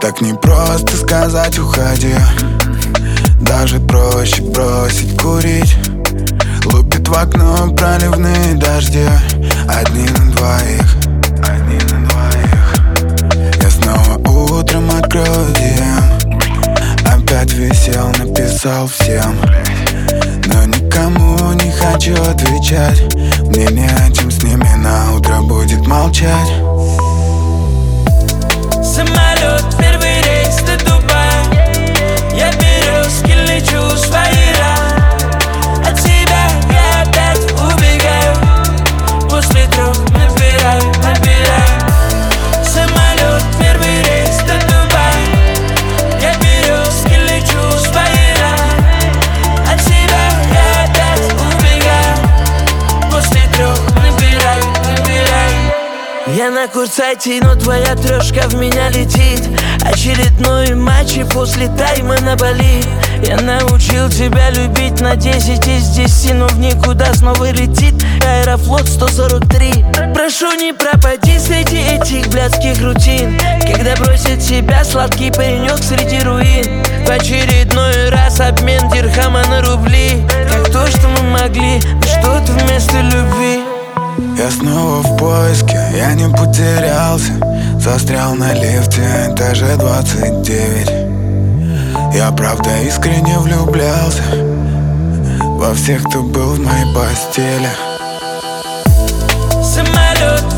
Так не просто сказать уходи, даже проще бросить курить. Лупит в окно проливные дожди, одни на двоих, одни на двоих. Я снова утром открою DM, опять висел, написал всем, но никому не хочу отвечать. Мне не о чем с ними на утро будет молчать. Самолет, первый рейс до Дубая. Я березки лечу в свои раны. От тебя я опять убегаю. После 3 набираю. Самолет, первый рейс до Дубая. Я березки лечу в свои раны. От тебя я опять убегаю. После 3 набираю. Я на курсайте, но твоя трешка в меня летит. Очередной матч и после тайма на Бали. Я научил тебя любить на 10 из 10, но в никуда снова летит Аэрофлот 143. Прошу, не пропади среди этих блядских рутин, когда бросит тебя сладкий паренек среди руин. В очередной раз обмен дирхама на рубли, как то, что мы могли, но что-то вместо любви. Я снова в поиске, я не потерялся. Застрял на лифте, этаже 29. Я правда искренне влюблялся во всех, кто был в моей постели. Самолет,